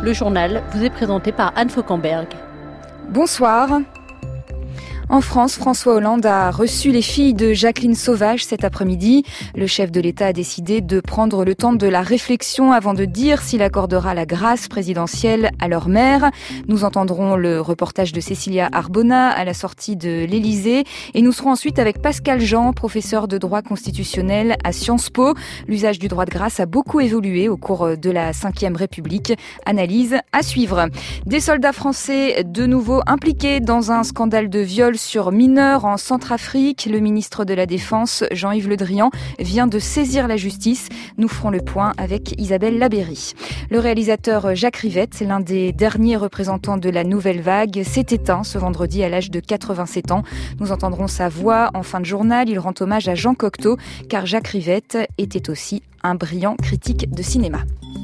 Le journal vous est présenté par Anne Fauquemberg. Bonsoir. En France, François Hollande a reçu les filles de Jacqueline Sauvage cet après-midi. Le chef de l'État a décidé de prendre le temps de la réflexion avant de dire s'il accordera la grâce présidentielle à leur mère. Nous entendrons le reportage de Cécilia Arbona à la sortie de l'Élysée et nous serons ensuite avec Pascal Jean, professeur de droit constitutionnel à Sciences Po. L'usage du droit de grâce a beaucoup évolué au cours de la Ve République. Analyse à suivre. Des soldats français de nouveau impliqués dans un scandale de viol sur mineurs en Centrafrique. Le ministre de la Défense, Jean-Yves Le Drian, vient de saisir la justice. Nous ferons le point avec Isabelle Labéry. Le réalisateur Jacques Rivette, l'un des derniers représentants de la nouvelle vague, s'est éteint ce vendredi à l'âge de 87 ans. Nous entendrons sa voix en fin de journal. Il rend hommage à Jean Cocteau, car Jacques Rivette était aussi un brillant critique de cinéma.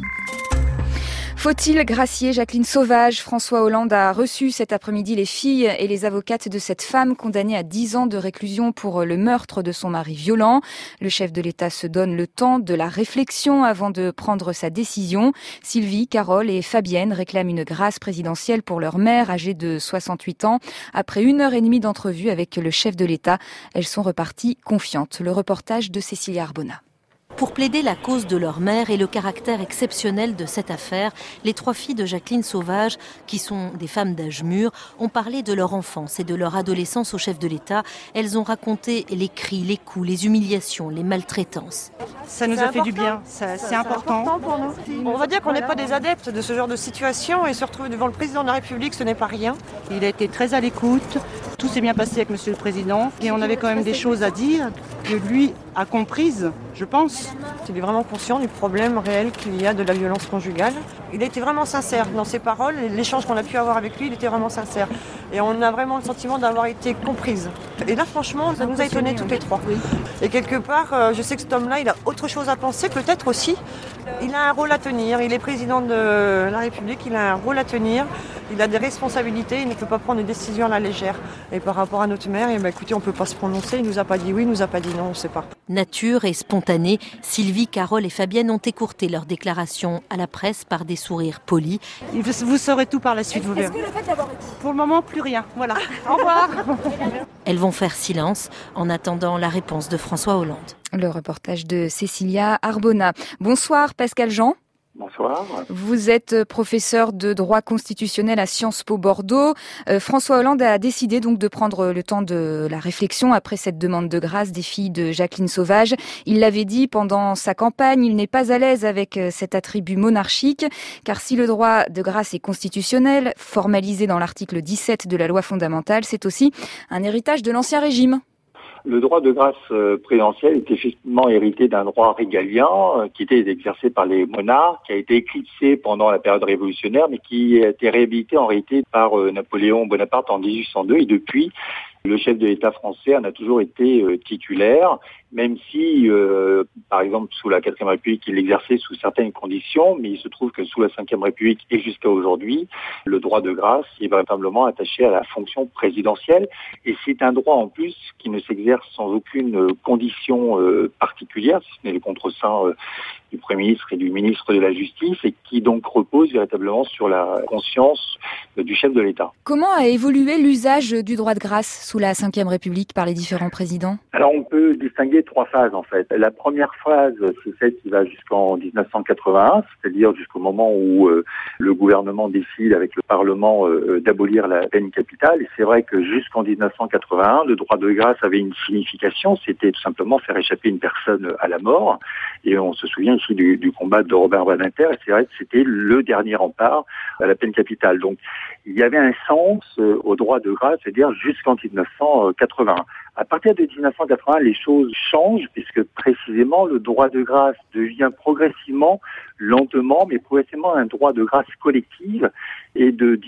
Faut-il gracier Jacqueline Sauvage ? François Hollande a reçu cet après-midi les filles et les avocates de cette femme condamnée à 10 ans de réclusion pour le meurtre de son mari violent. Le chef de l'État se donne le temps de la réflexion avant de prendre sa décision. Sylvie, Carole et Fabienne réclament une grâce présidentielle pour leur mère âgée de 68 ans. Après 1h30 d'entrevue avec le chef de l'État, elles sont reparties confiantes. Le reportage de Cécilia Arbona. Pour plaider la cause de leur mère et le caractère exceptionnel de cette affaire, les 3 filles de Jacqueline Sauvage, qui sont des femmes d'âge mûr, ont parlé de leur enfance et de leur adolescence au chef de l'État. Elles ont raconté les cris, les coups, les humiliations, les maltraitances. Ça nous a fait du bien, c'est important pour nous. On va dire qu'on n'est pas des adeptes de ce genre de situation et se retrouver devant le président de la République, ce n'est pas rien. Il a été très à l'écoute, tout s'est bien passé avec Monsieur le Président et on avait quand même des choses à dire que lui a comprises, je pense. Il est vraiment conscient du problème réel qu'il y a de la violence conjugale. Il a été vraiment sincère dans ses paroles, l'échange qu'on a pu avoir avec lui, il était vraiment sincère. Et on a vraiment le sentiment d'avoir été comprise. Et là, franchement, ça nous a étonnés toutes les 3. Et quelque part, je sais que cet homme-là, il a autre chose à penser, peut-être aussi. Il a un rôle à tenir, il est président de la République, il a un rôle à tenir, il a des responsabilités, il ne peut pas prendre des décisions à la légère. Et par rapport à notre mère, écoutez, on ne peut pas se prononcer, il ne nous a pas dit oui, il ne nous a pas dit non, on ne sait pas. Nature et spontanée, Sylvie, Carole et Fabienne ont écourté leur déclaration à la presse par des sourires polis. Vous saurez tout par la suite, vous verrez. Est-ce que le fait d'avoir été... Pour le moment, plus rien. Voilà. Au revoir. Elles vont faire silence en attendant la réponse de François Hollande. Le reportage de Cécilia Arbona. Bonsoir Pascal Jean. Bonsoir. Vous êtes professeur de droit constitutionnel à Sciences Po Bordeaux. François Hollande a décidé donc de prendre le temps de la réflexion après cette demande de grâce des filles de Jacqueline Sauvage. Il l'avait dit pendant sa campagne, il n'est pas à l'aise avec cet attribut monarchique, car si le droit de grâce est constitutionnel, formalisé dans l'article 17 de la loi fondamentale, c'est aussi un héritage de l'Ancien Régime. Le droit de grâce présidentielle est effectivement hérité d'un droit régalien qui était exercé par les monarques, qui a été éclipsé pendant la période révolutionnaire, mais qui a été réhabilité en réalité par Napoléon Bonaparte en 1802. Et depuis, le chef de l'État français en a toujours été titulaire, même si, par exemple, sous la 4e République, il l'exerçait sous certaines conditions, mais il se trouve que sous la 5e République et jusqu'à aujourd'hui, le droit de grâce est véritablement attaché à la fonction présidentielle. Et c'est un droit en plus qui ne s'exerce sans aucune condition particulière, si ce n'est le contreseing du Premier ministre et du ministre de la Justice, et qui donc repose véritablement sur la conscience du chef de l'État. Comment a évolué l'usage du droit de grâce sous la Ve République par les différents présidents ? Alors on peut distinguer 3 phases en fait. La première phase, c'est celle qui va jusqu'en 1981, c'est-à-dire jusqu'au moment où le gouvernement décide avec le Parlement d'abolir la peine capitale. Et c'est vrai que jusqu'en 1981, le droit de grâce avait une signification, c'était tout simplement faire échapper une personne à la mort. Et on se souvient ici du combat de Robert Badinter, et c'est vrai que c'était le dernier rempart à la peine capitale. Donc il y avait un sens au droit de grâce, c'est-à-dire jusqu'en 1981. À partir de 1980, les choses changent puisque précisément le droit de grâce devient progressivement, lentement, mais progressivement un droit de grâce collective. Et de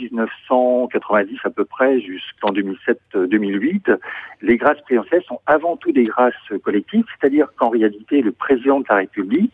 1990 à peu près jusqu'en 2007-2008, les grâces présidentielles sont avant tout des grâces collectives, c'est-à-dire qu'en réalité, le président de la République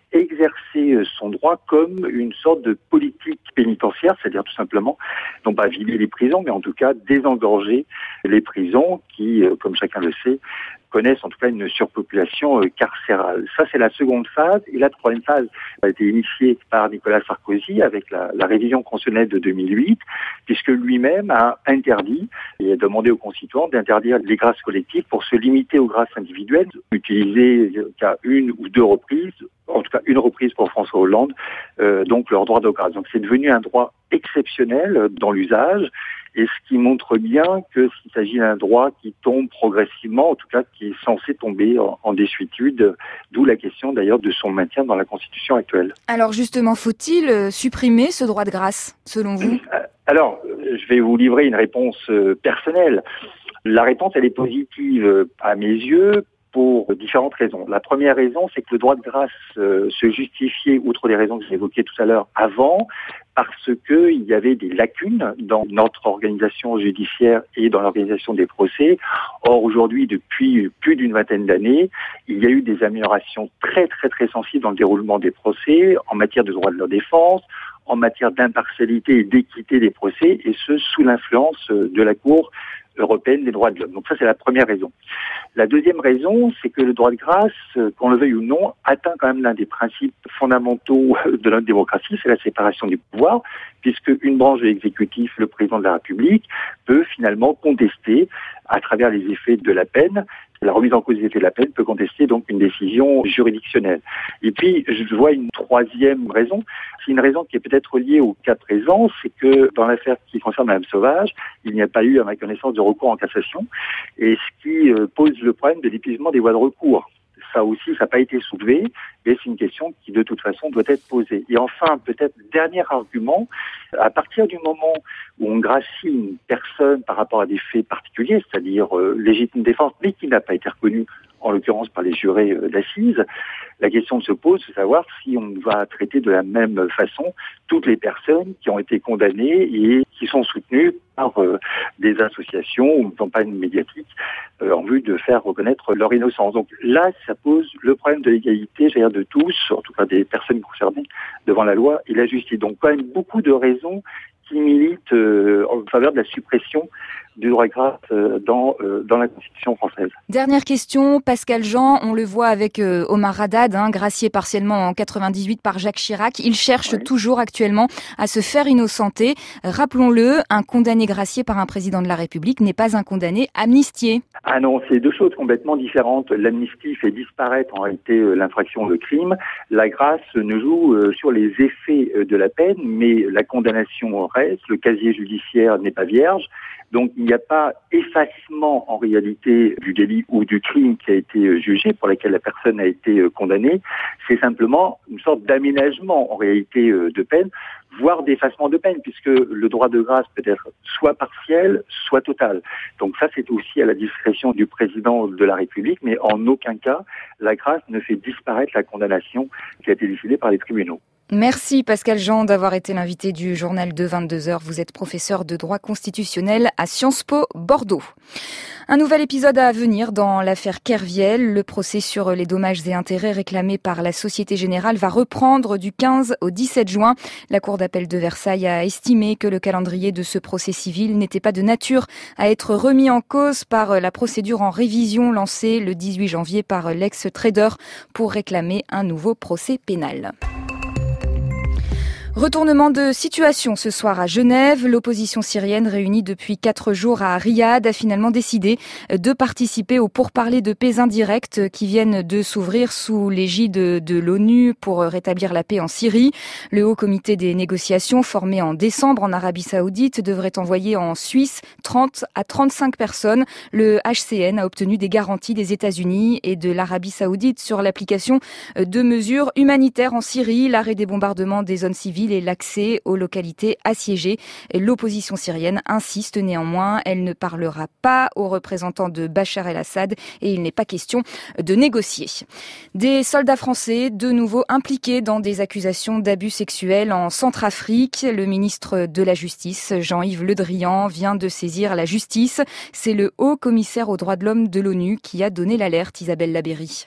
exercer son droit comme une sorte de politique pénitentiaire, c'est-à-dire tout simplement, non pas vider les prisons, mais en tout cas désengorger les prisons qui, comme chacun le sait, connaissent en tout cas une surpopulation carcérale. Ça, c'est la seconde phase. Et la troisième phase a été initiée par Nicolas Sarkozy avec la révision constitutionnelle de 2008, puisque lui-même a interdit et a demandé aux constituants d'interdire les grâces collectives pour se limiter aux grâces individuelles, utiliser qu'à une ou deux reprises, en tout cas une reprise pour François Hollande, donc leur droit de grâce. Donc c'est devenu un droit exceptionnel dans l'usage, et ce qui montre bien qu'il s'agit d'un droit qui tombe progressivement, en tout cas qui est censé tomber en désuétude, d'où la question d'ailleurs de son maintien dans la Constitution actuelle. Alors justement, faut-il supprimer ce droit de grâce, selon vous ? Alors, je vais vous livrer une réponse personnelle. La réponse, elle est positive à mes yeux, pour différentes raisons. La première raison, c'est que le droit de grâce se justifiait, outre des raisons que j'ai évoquées tout à l'heure, avant, parce que il y avait des lacunes dans notre organisation judiciaire et dans l'organisation des procès. Or, aujourd'hui, depuis plus d'une vingtaine d'années, il y a eu des améliorations très, très, très sensibles dans le déroulement des procès, en matière de droit de la défense, en matière d'impartialité et d'équité des procès, et ce, sous l'influence de la Cour européenne des droits de l'homme. Donc ça, c'est la première raison. La deuxième raison, c'est que le droit de grâce, qu'on le veuille ou non, atteint quand même l'un des principes fondamentaux de notre démocratie, c'est la séparation du pouvoir, puisque une branche de l'exécutif, le président de la République, peut finalement contester, à travers les effets de la peine, la remise en cause des effets de la peine peut contester donc une décision juridictionnelle. Et puis, je vois une troisième raison. C'est une raison qui est peut-être liée au cas présent, c'est que dans l'affaire qui concerne Mme Sauvage, il n'y a pas eu, à ma connaissance, de recours en cassation, et ce qui pose le problème de l'épuisement des voies de recours. Ça aussi, ça n'a pas été soulevé, mais c'est une question qui, de toute façon, doit être posée. Et enfin, peut-être, dernier argument, à partir du moment où on gracie une personne par rapport à des faits particuliers, c'est-à-dire légitime défense, mais qui n'a pas été reconnue, en l'occurrence par les jurés d'assises, la question se pose de savoir si on va traiter de la même façon toutes les personnes qui ont été condamnées et qui sont soutenues par des associations ou une campagne médiatique en vue de faire reconnaître leur innocence. Donc là, ça pose le problème de l'égalité, c'est-à-dire de tous, en tout cas des personnes concernées, devant la loi et la justice. Donc quand même beaucoup de raisons qui militent en faveur de la suppression du droit de grâce dans la Constitution française. Dernière question, Pascal Jean, on le voit avec Omar Haddad, gracié partiellement en 98 par Jacques Chirac. Il cherche toujours actuellement à se faire innocenter. Rappelons-le, un condamné gracié par un président de la République n'est pas un condamné amnistié. Ah non, c'est deux choses complètement différentes. L'amnistie fait disparaître en réalité l'infraction, le crime. La grâce ne joue sur les effets de la peine, mais la condamnation reste. Le casier judiciaire n'est pas vierge. Donc il n'y a pas effacement en réalité du délit ou du crime qui a été jugé, pour lequel la personne a été condamnée. C'est simplement une sorte d'aménagement en réalité de peine, voire d'effacement de peine, puisque le droit de grâce peut être soit partiel, soit total. Donc ça, c'est aussi à la discrétion du président de la République, mais en aucun cas, la grâce ne fait disparaître la condamnation qui a été décidée par les tribunaux. Merci Pascal Jean d'avoir été l'invité du journal de 22h. Vous êtes professeur de droit constitutionnel à Sciences Po Bordeaux. Un nouvel épisode à venir dans l'affaire Kerviel. Le procès sur les dommages et intérêts réclamés par la Société Générale va reprendre du 15 au 17 juin. La Cour d'appel de Versailles a estimé que le calendrier de ce procès civil n'était pas de nature à être remis en cause par la procédure en révision lancée le 18 janvier par l'ex-trader pour réclamer un nouveau procès pénal. Retournement de situation ce soir à Genève. L'opposition syrienne réunie depuis 4 jours à Riyad a finalement décidé de participer aux pourparlers de paix indirects qui viennent de s'ouvrir sous l'égide de l'ONU pour rétablir la paix en Syrie. Le Haut Comité des négociations formé en décembre en Arabie Saoudite devrait envoyer en Suisse 30 à 35 personnes. Le HCN a obtenu des garanties des États-Unis et de l'Arabie Saoudite sur l'application de mesures humanitaires en Syrie, l'arrêt des bombardements des zones civiles et l'accès aux localités assiégées. L'opposition syrienne insiste néanmoins, elle ne parlera pas aux représentants de Bachar el-Assad et il n'est pas question de négocier. Des soldats français de nouveau impliqués dans des accusations d'abus sexuels en Centrafrique. Le ministre de la Justice, Jean-Yves Le Drian, vient de saisir la justice. C'est le haut commissaire aux droits de l'homme de l'ONU qui a donné l'alerte, Isabelle Labéry.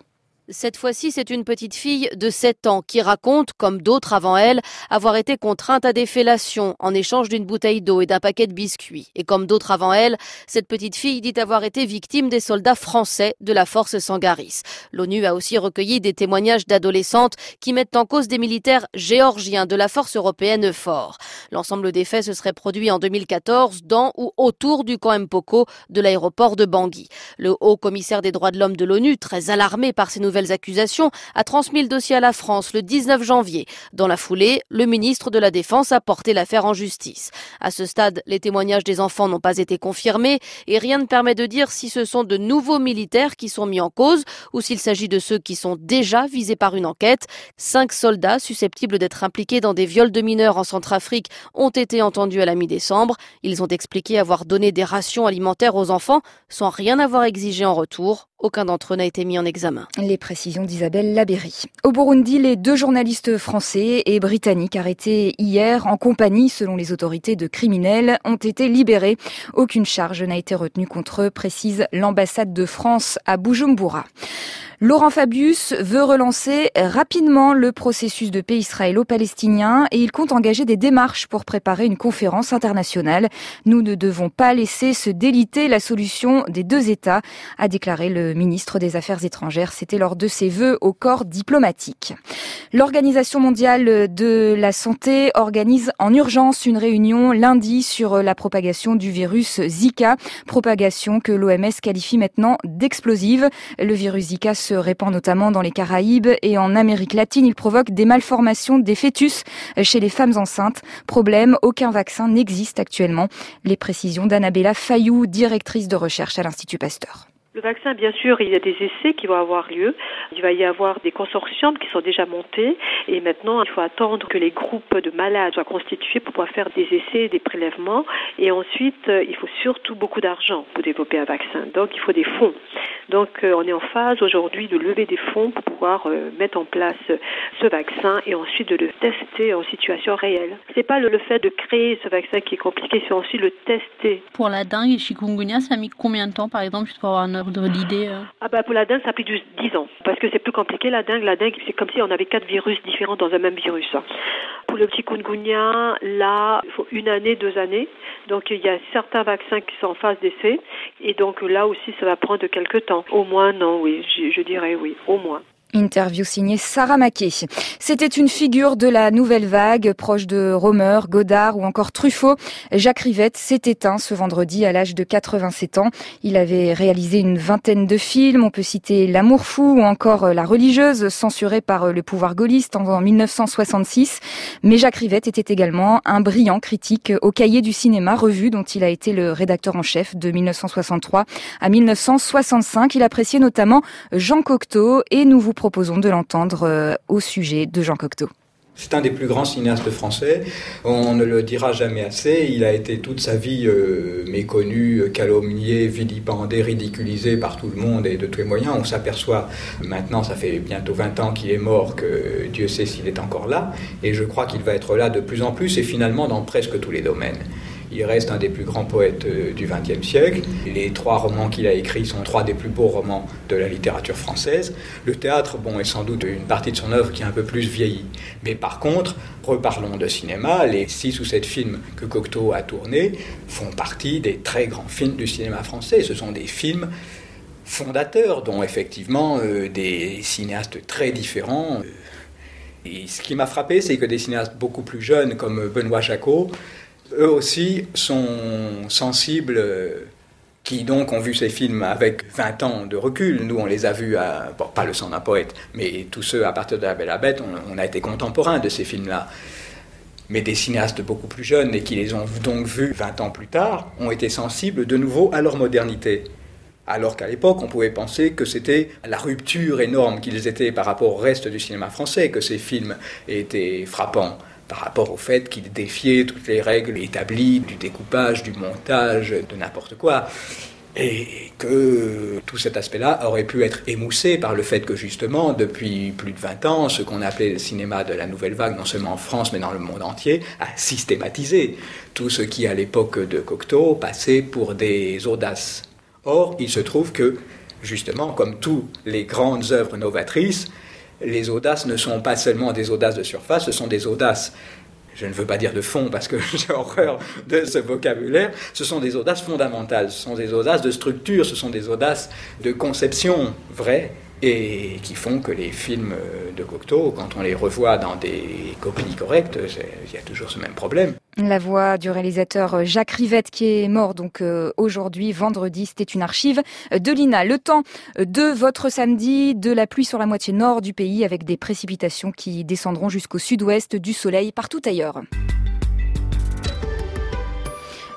Cette fois-ci, c'est une petite fille de 7 ans qui raconte, comme d'autres avant elle, avoir été contrainte à des fellations en échange d'une bouteille d'eau et d'un paquet de biscuits. Et comme d'autres avant elle, cette petite fille dit avoir été victime des soldats français de la force Sangaris. L'ONU a aussi recueilli des témoignages d'adolescentes qui mettent en cause des militaires géorgiens de la force européenne EUFOR. L'ensemble des faits se serait produit en 2014 dans ou autour du camp Mpoko de l'aéroport de Bangui. Le haut commissaire des droits de l'homme de l'ONU, très alarmé par ces nouvelles accusations, a transmis le dossier à la France le 19 janvier. Dans la foulée, le ministre de la Défense a porté l'affaire en justice. À ce stade, les témoignages des enfants n'ont pas été confirmés et rien ne permet de dire si ce sont de nouveaux militaires qui sont mis en cause ou s'il s'agit de ceux qui sont déjà visés par une enquête. 5 soldats susceptibles d'être impliqués dans des viols de mineurs en Centrafrique ont été entendus à la mi-décembre. Ils ont expliqué avoir donné des rations alimentaires aux enfants sans rien avoir exigé en retour. Aucun d'entre eux n'a été mis en examen. Les précisions d'Isabelle Labéry. Au Burundi, les 2 journalistes français et britanniques arrêtés hier en compagnie, selon les autorités, de criminels ont été libérés. Aucune charge n'a été retenue contre eux, précise l'ambassade de France à Bujumbura. Laurent Fabius veut relancer rapidement le processus de paix israélo-palestinien et il compte engager des démarches pour préparer une conférence internationale. Nous ne devons pas laisser se déliter la solution des 2 États, a déclaré le ministre des Affaires étrangères. C'était lors de ses vœux au corps diplomatique. L'Organisation mondiale de la santé organise en urgence une réunion lundi sur la propagation du virus Zika, propagation que l'OMS qualifie maintenant d'explosive. Le virus Zika se répand notamment dans les Caraïbes et en Amérique latine. Il provoque des malformations des fœtus chez les femmes enceintes. Problème, aucun vaccin n'existe actuellement. Les précisions d'Annabella Fayou, directrice de recherche à l'Institut Pasteur. Le vaccin, bien sûr, il y a des essais qui vont avoir lieu. Il va y avoir des consortiums qui sont déjà montés. Et maintenant, il faut attendre que les groupes de malades soient constitués pour pouvoir faire des essais, des prélèvements. Et ensuite, il faut surtout beaucoup d'argent pour développer un vaccin. Donc, il faut des fonds. Donc, on est en phase aujourd'hui de lever des fonds pour pouvoir mettre en place ce vaccin et ensuite de le tester en situation réelle. C'est pas le fait de créer ce vaccin qui est compliqué, c'est aussi le tester. Pour la dengue et chikungunya, ça a mis combien de temps, par exemple, juste pour avoir un ordre d'idée Pour la dengue, ça a pris 10 ans. Parce que c'est plus compliqué, la dengue, c'est comme si on avait 4 virus différents dans un même virus. Pour le chikungunya, là, il faut 1 année, 2 années. Donc, il y a certains vaccins qui sont en phase d'essai. Et donc, là aussi, ça va prendre quelques temps. Au moins, non, oui, je dirais oui, au moins. Interview signée Sarah Maquet. C'était une figure de la nouvelle vague, proche de Romer, Godard ou encore Truffaut. Jacques Rivette s'est éteint ce vendredi à l'âge de 87 ans. Il avait réalisé une 20aine de films. On peut citer L'amour fou ou encore La religieuse, censurée par le pouvoir gaulliste en 1966. Mais Jacques Rivette était également un brillant critique au Cahier du cinéma, revue dont il a été le rédacteur en chef de 1963 à 1965. Il appréciait notamment Jean Cocteau et nous vous proposons de l'entendre au sujet de Jean Cocteau. C'est un des plus grands cinéastes français, on ne le dira jamais assez, il a été toute sa vie méconnu, calomnié, vilipendé, ridiculisé par tout le monde et de tous les moyens. On s'aperçoit maintenant, ça fait bientôt 20 ans qu'il est mort, que Dieu sait s'il est encore là, et je crois qu'il va être là de plus en plus et finalement dans presque tous les domaines. Il reste un des plus grands poètes du XXe siècle. Les 3 romans qu'il a écrits sont 3 des plus beaux romans de la littérature française. Le théâtre, est sans doute une partie de son œuvre qui est un peu plus vieillie. Mais par contre, reparlons de cinéma. Les 6 ou 7 films que Cocteau a tournés font partie des très grands films du cinéma français. Ce sont des films fondateurs, dont effectivement des cinéastes très différents. Et ce qui m'a frappé, c'est que des cinéastes beaucoup plus jeunes, comme Benoît Jacquot, eux aussi sont sensibles, qui donc ont vu ces films avec 20 ans de recul. Nous, on les a vus, pas Le sang d'un poète, mais tous ceux à partir de La Belle et la Bête, on a été contemporains de ces films-là. Mais des cinéastes beaucoup plus jeunes et qui les ont donc vus 20 ans plus tard, ont été sensibles de nouveau à leur modernité. Alors qu'à l'époque, on pouvait penser que c'était la rupture énorme qu'ils étaient par rapport au reste du cinéma français, que ces films étaient frappants. Par rapport au fait qu'il défiait toutes les règles établies du découpage, du montage, de n'importe quoi. Et que tout cet aspect-là aurait pu être émoussé par le fait que justement, depuis plus de 20 ans, ce qu'on appelait le cinéma de la nouvelle vague, non seulement en France mais dans le monde entier, a systématisé tout ce qui, à l'époque de Cocteau, passait pour des audaces. Or, il se trouve que justement, comme toutes les grandes œuvres novatrices, les audaces ne sont pas seulement des audaces de surface, ce sont des audaces, je ne veux pas dire de fond parce que j'ai horreur de ce vocabulaire, ce sont des audaces fondamentales, ce sont des audaces de structure, ce sont des audaces de conception vraie, et qui font que les films de Cocteau, quand on les revoit dans des copies correctes, il y a toujours ce même problème. La voix du réalisateur Jacques Rivette qui est mort donc aujourd'hui, vendredi. C'était une archive de l'INA. Le temps de votre samedi, de la pluie sur la moitié nord du pays avec des précipitations qui descendront jusqu'au sud-ouest, du soleil partout ailleurs.